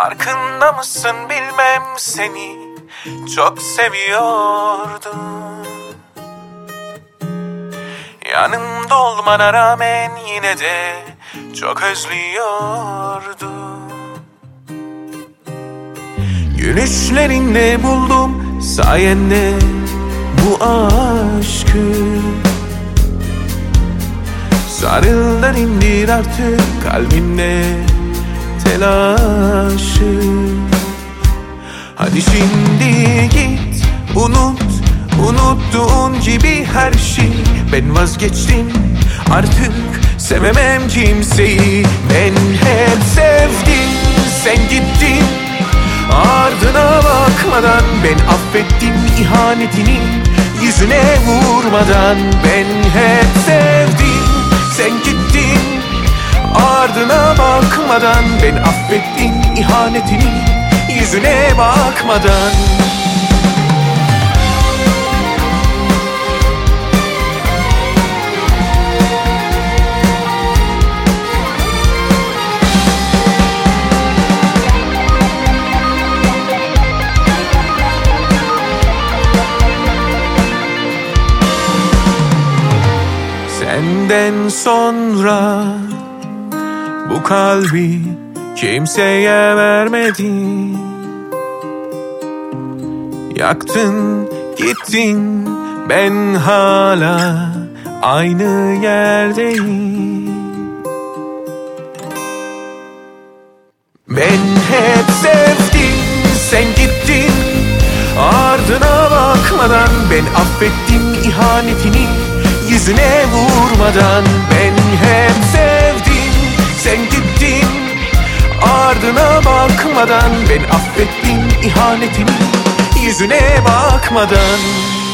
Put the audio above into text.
Farkında mısın bilmem, seni çok seviyordum. Yanımda olmana rağmen yine de çok özlüyordum. Gülüşlerinde buldum sayende bu aşkı. Sarıl indir artık kalbimde telaşı. Hadi şimdi git, unut, unuttuğun gibi her şeyi. Ben vazgeçtim, artık sevemem kimseyi. Ben hep sevdim, sen gittin, ardına bakmadan. Ben affettim ihanetini, yüzüne vurmadan. Ben hep sevdim, sen gittin, ardına bakmadan. Ben affettim ihanetini, yüzüne bakmadan. Senden sonra bu kalbi kimseye vermedim. Yaktın gittin, ben hala aynı yerdeyim. Ben hep sevdim, sen gittin, ardına bakmadan. Ben affettim ihanetini, yüzüne vurmadan. Ben hep sevdim, sen gittin, ardına bakmadan. Ben affettim ihanetini, yüzüne bakmadan.